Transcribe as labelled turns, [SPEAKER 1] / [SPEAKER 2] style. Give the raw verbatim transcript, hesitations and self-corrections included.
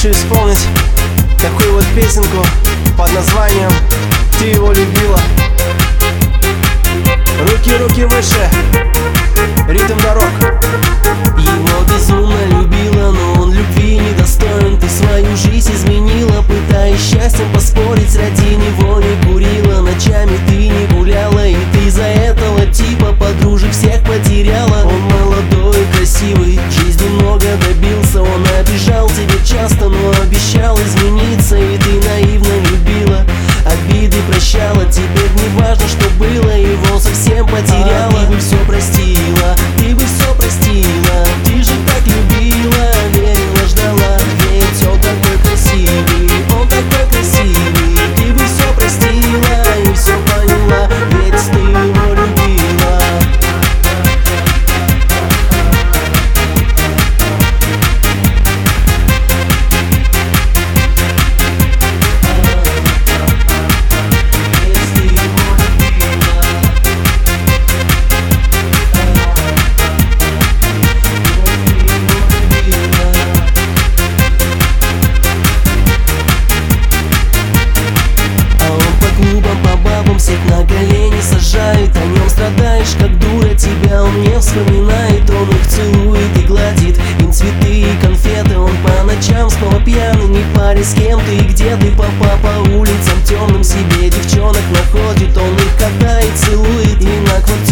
[SPEAKER 1] хочу исполнить такую вот песенку под названием «Ты его любила». Руки, руки выше, ритм дорог.
[SPEAKER 2] Его безумно любила, но он любви недостоин. Ты свою жизнь изменила, пытаясь счастьем поспорить. Ради него не курила, ночами ты не гуляла, и ты за этого типа подружек всех потеряла. Он молодой и красивый, жизни много добился. Он обижал тебя часто, но обещал измениться. И ты наивно любила, обиды прощала. Теперь не важно, что было, его совсем потеряла. А ты бы все простила, ты бы все простила. Ты же так любила, верила, ждала. Ведь он такой красивый, он такой красивый. Ты бы все простила и все поняла, ведь ты его любила. Всех на колени сажает, о нем страдаешь, как дура. Тебя он не вспоминает, он их целует и гладит им цветы и конфеты. Он по ночам снова пьяный, не в паре с кем ты и где ты. Папа по улицам темным себе девчонок находит. Он их катает, целует и на квартиру